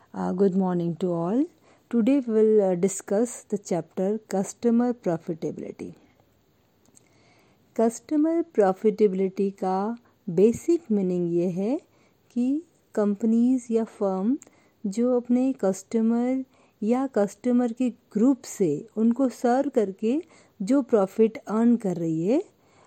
Good morning to all. Today we will discuss the chapter Customer Profitability. Customer Profitability का basic meaning ये है कि companies या firm जो अपने कस्टमर या कस्टमर के ग्रुप से उनको सर्व करके जो प्रॉफिट अर्न कर रही है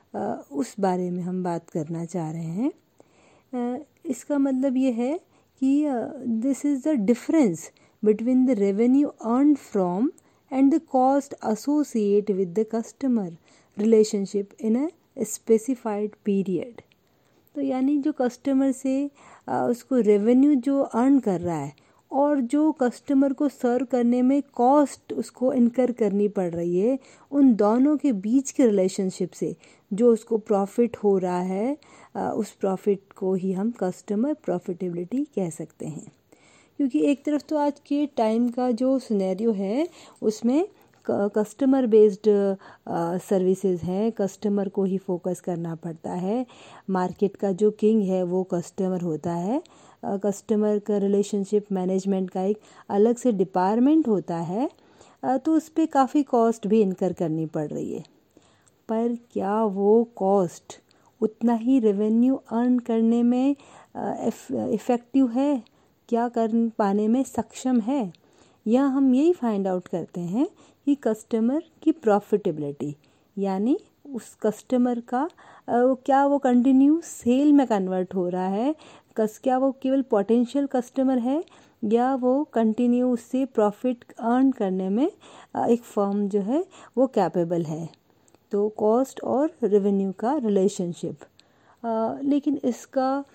उस बारे में हम बात करना चाह रहे हैं। इसका मतलब ये है कि this is the difference between the revenue earn from and the cost associate with the customer relationship in a specified period. तो यानी जो कस्टमर से उसको रेवेन्यू जो अर्न कर रहा है और जो कस्टमर को सर्व करने में कॉस्ट उसको इनकर करनी पड़ रही है, उन दोनों के बीच के रिलेशनशिप से जो उसको प्रॉफिट हो रहा है उस प्रॉफिट को ही हम कस्टमर प्रॉफिटेबिलिटी कह सकते हैं। क्योंकि एक तरफ तो आज के टाइम का जो सिनेरियो है उसमें कस्टमर बेस्ड सर्विसेज हैं, कस्टमर को ही फोकस करना पड़ता है। मार्केट का जो किंग है वो कस्टमर होता है। कस्टमर का रिलेशनशिप मैनेजमेंट का एक अलग से डिपार्टमेंट होता है, तो उस पर काफ़ी कॉस्ट भी इनकर करनी पड़ रही है। पर क्या वो कॉस्ट उतना ही रेवेन्यू अर्न करने में इफ़ेक्टिव है, क्या कर पाने में सक्षम है? या हम यही फाइंड आउट करते हैं कि कस्टमर की प्रॉफिटेबिलिटी यानी उस कस्टमर का क्या वो कंटिन्यू सेल में कन्वर्ट हो रहा है, क्या वो केवल पोटेंशियल कस्टमर है या वो कंटिन्यू उससे प्रॉफिट अर्न करने में एक फर्म जो है वो कैपेबल है। तो कॉस्ट और रेवेन्यू का रिलेशनशिप, लेकिन इसका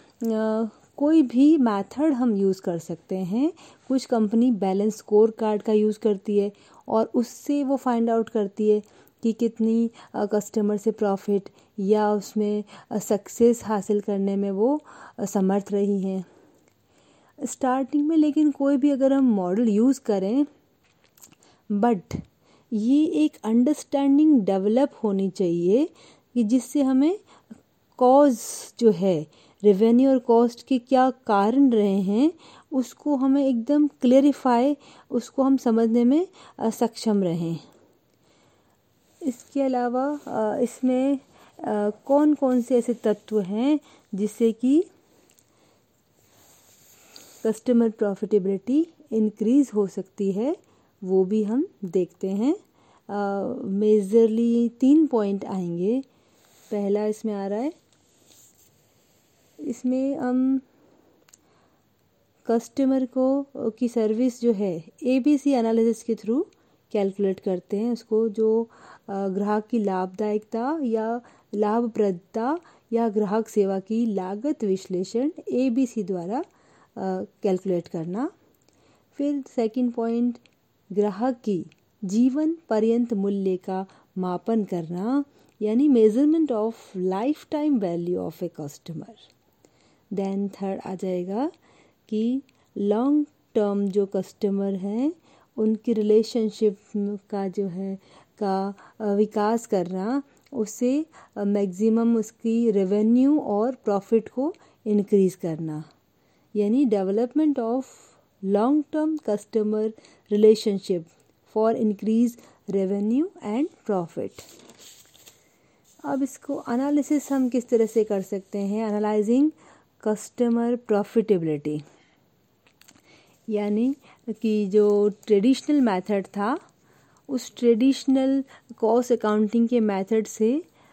कोई भी मेथड हम यूज़ कर सकते हैं। कुछ कंपनी बैलेंस स्कोर कार्ड का यूज़ करती है और उससे वो फाइंड आउट करती है कि कितनी कस्टमर से प्रॉफिट या उसमें सक्सेस हासिल करने में वो समर्थ रही हैं स्टार्टिंग में। लेकिन कोई भी अगर हम मॉडल यूज़ करें, बट ये एक अंडरस्टैंडिंग डेवलप होनी चाहिए कि जिससे हमें कॉज जो है रेवेन्यू और कॉस्ट के क्या कारण रहे हैं उसको हमें एकदम क्लेरिफाई, उसको हम समझने में सक्षम रहें। इसके अलावा इसमें कौन कौन से ऐसे तत्व हैं जिससे कि कस्टमर प्रॉफिटेबिलिटी इंक्रीज़ हो सकती है, वो भी हम देखते हैं। मेजरली 3 पॉइंट आएंगे। पहला इसमें आ रहा है, इसमें हम कस्टमर को की सर्विस जो है ABC एनालिसिस के थ्रू कैलकुलेट करते हैं। उसको जो ग्राहक की लाभदायकता या लाभप्रदता या ग्राहक सेवा की लागत विश्लेषण ABC द्वारा कैलकुलेट करना। फिर सेकंड पॉइंट, ग्राहक की जीवन पर्यंत मूल्य का मापन करना यानी measurement of life time value of a customer. Then third आ जाएगा कि लॉन्ग टर्म जो कस्टमर हैं उनकी रिलेशनशिप का जो है का विकास करना, उससे मैक्सिमम उसकी रेवेन्यू और प्रॉफिट को इंक्रीज़ करना, यानी development of long term customer relationship for increase revenue and profit. अब इसको एनालिसिस हम किस तरह से कर सकते हैं? एनालाइजिंग कस्टमर प्रॉफिटेबिलिटी, यानी कि जो ट्रेडिशनल मेथड था उस ट्रेडिशनल कॉस्ट अकाउंटिंग के मेथड से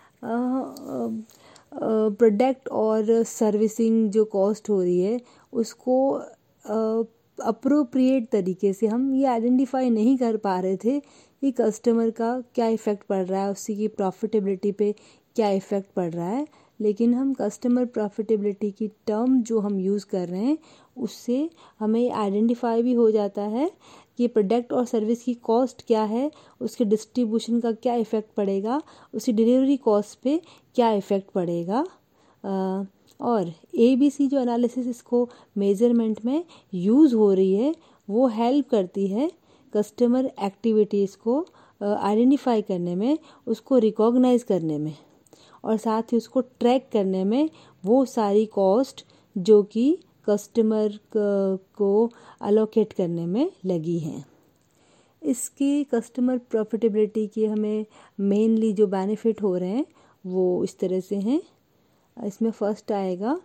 प्रोडक्ट और सर्विसिंग जो कॉस्ट हो रही है उसको अप्रोप्रिएट तरीके से हम ये आइडेंटिफाई नहीं कर पा रहे थे कि कस्टमर का क्या इफ़ेक्ट पड़ रहा है, उसकी प्रॉफिटेबिलिटी पे क्या इफ़ेक्ट पड़ रहा है। लेकिन हम कस्टमर प्रॉफिटेबिलिटी की टर्म जो हम यूज़ कर रहे हैं उससे हमें आइडेंटिफाई भी हो जाता है कि प्रोडक्ट और सर्विस की कॉस्ट क्या है, उसके डिस्ट्रीब्यूशन का क्या इफ़ेक्ट पड़ेगा, उसकी डिलीवरी कॉस्ट पे क्या इफ़ेक्ट पड़ेगा। और ABC जो एनालिसिस इसको मेजरमेंट में यूज़ हो रही है वो हेल्प करती है कस्टमर एक्टिविटीज़ को आइडेंटिफाई करने में, उसको रिकॉग्नाइज करने में और साथ ही उसको ट्रैक करने में। वो सारी कॉस्ट जो कि कस्टमर को अलोकेट करने में लगी हैं। इसकी कस्टमर प्रॉफिटेबिलिटी की हमें मेनली जो बेनिफिट हो रहे हैं वो इस तरह से हैं। इसमें फर्स्ट आएगा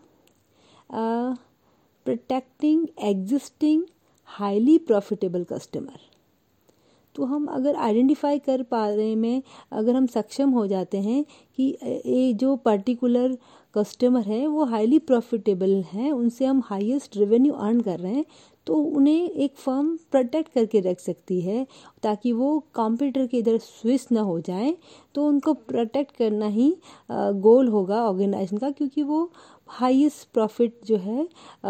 protecting existing highly profitable customer. तो हम अगर आइडेंटिफाई कर पा रहे में अगर हम सक्षम हो जाते हैं कि ये जो पर्टिकुलर कस्टमर है वो हाईली प्रॉफिटेबल हैं, उनसे हम हाईएस्ट रेवेन्यू अर्न कर रहे हैं, तो उन्हें एक फर्म प्रोटेक्ट करके रख सकती है ताकि वो कॉम्पिटिटर के इधर स्विच ना हो जाए। तो उनको प्रोटेक्ट करना ही गोल होगा ऑर्गेनाइजेशन का, क्योंकि वो हाईएस्ट प्रॉफिट जो है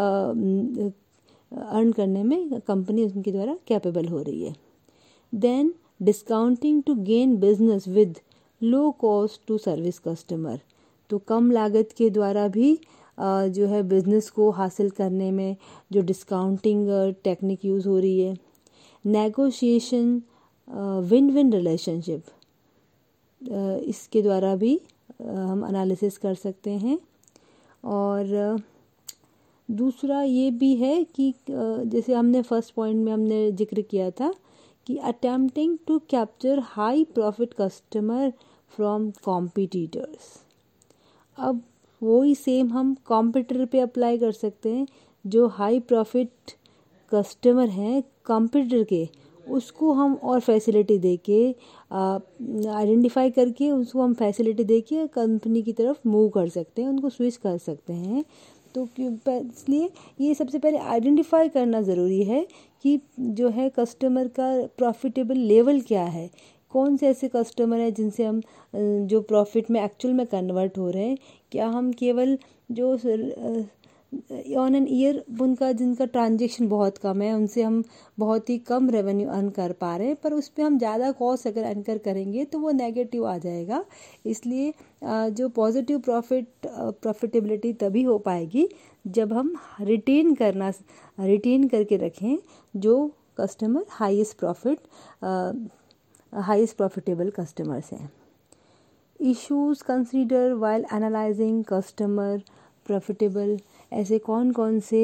अर्न करने में कंपनी उनके द्वारा कैपेबल हो रही है। Then discounting to gain business with low cost to service customer. तो कम लागत के द्वारा भी जो है बिज़नेस को हासिल करने में जो डिस्काउंटिंग टेक्निक यूज़ हो रही है। नेगोशिएशन विन विन रिलेशनशिप, इसके द्वारा भी हम एनालिसिस कर सकते हैं। और दूसरा ये भी है कि जैसे हमने फर्स्ट पॉइंट में हमने जिक्र किया था कि attempting to capture high profit customer from competitors. अब वही सेम हम कॉम्पिटिटर पे अप्लाई कर सकते हैं। जो हाई प्रॉफिट कस्टमर हैं कॉम्पिटिटर के, उसको हम और फैसिलिटी देके आइडेंटिफाई करके उसको हम फैसिलिटी देके कंपनी की तरफ मूव कर सकते हैं, उनको स्विच कर सकते हैं। तो इसलिए ये सबसे पहले आइडेंटिफाई करना ज़रूरी है कि जो है कस्टमर का प्रॉफिटेबल लेवल क्या है, कौन से ऐसे कस्टमर हैं जिनसे हम जो प्रॉफिट में एक्चुअल में कन्वर्ट हो रहे हैं। क्या हम केवल जो ऑन एन ईयर उनका जिनका ट्रांजैक्शन बहुत कम है उनसे हम बहुत ही कम रेवेन्यू अर्न कर पा रहे हैं, पर उस पर हम ज़्यादा कॉस्ट अगर एनकर करेंगे तो वो नेगेटिव आ जाएगा। इसलिए जो पॉजिटिव प्रॉफिटेबिलिटी तभी हो पाएगी जब हम रिटेन करके रखें जो कस्टमर हाईएस्ट प्रॉफिटेबल कस्टमर्स हैं। Issues consider while analysing customer profitable. ऐसे कौन कौन से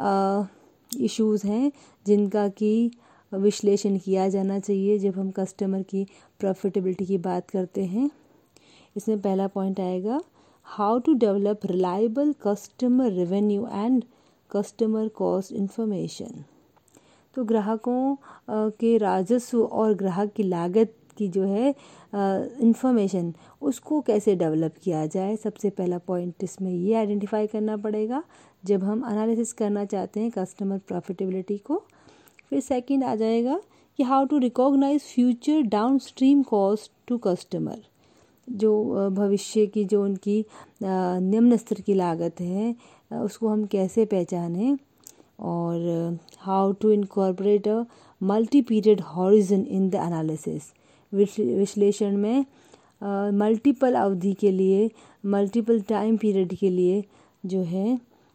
इश्यूज़ हैं जिनका कि विश्लेषण किया जाना चाहिए जब हम कस्टमर की प्रॉफिटेबिलिटी की बात करते हैं। इसमें पहला पॉइंट आएगा how to develop reliable customer revenue and customer cost information. तो ग्राहकों के राजस्व और ग्राहक की लागत की जो है इंफॉर्मेशन उसको कैसे डेवलप किया जाए, सबसे पहला पॉइंट इसमें ये आइडेंटिफाई करना पड़ेगा जब हम एनालिसिस करना चाहते हैं कस्टमर प्रॉफिटेबिलिटी को। फिर सेकंड आ जाएगा कि how to recognise future downstream cost to customer. जो भविष्य की जो उनकी निम्न स्तर की लागत है उसको हम कैसे पहचानें। और how to incorporate a multi period horizon in the analysis. विश्लेषण में मल्टीपल अवधि के लिए, मल्टीपल टाइम पीरियड के लिए जो है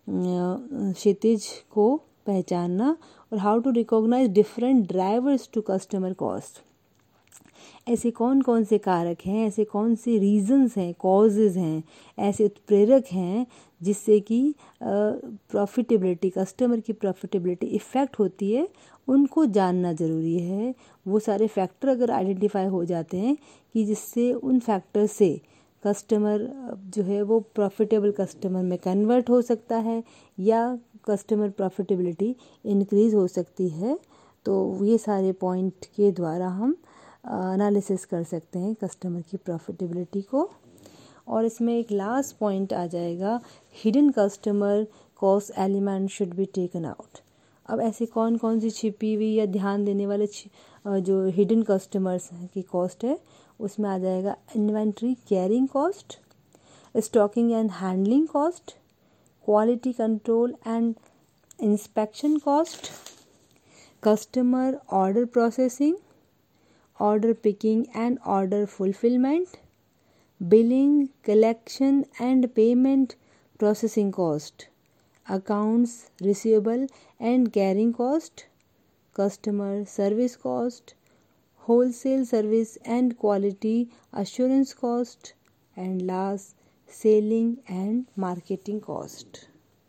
क्षितिज को पहचानना। और how to recognise different drivers to customer cost. ऐसे कौन कौन से कारक हैं, ऐसे कौन से रीजंस हैं, कॉजेज़ हैं, ऐसे उत्प्रेरक हैं जिससे कि प्रॉफिटेबिलिटी, कस्टमर की प्रॉफिटेबिलिटी इफ़ेक्ट होती है, उनको जानना ज़रूरी है। वो सारे फैक्टर अगर आइडेंटिफाई हो जाते हैं कि जिससे उन फैक्टर से कस्टमर जो है वो प्रॉफिटेबल कस्टमर में कन्वर्ट हो सकता है या कस्टमर प्रॉफिटेबिलिटी इंक्रीज़ हो सकती है। तो ये सारे पॉइंट के द्वारा हम एनालिसिस कर सकते हैं कस्टमर की प्रॉफिटेबिलिटी को। और इसमें एक लास्ट पॉइंट आ जाएगा hidden customer cost element should be taken out. अब ऐसे कौन कौन सी छिपी हुई या ध्यान देने वाले जो हिडन कस्टमर्स की कॉस्ट है उसमें आ जाएगा inventory carrying cost, stocking and handling cost, quality control and inspection cost, customer order processing, order picking and order fulfillment, billing, collection and payment processing cost, accounts receivable and carrying cost, customer service cost, wholesale service and quality assurance cost, and last selling and marketing cost.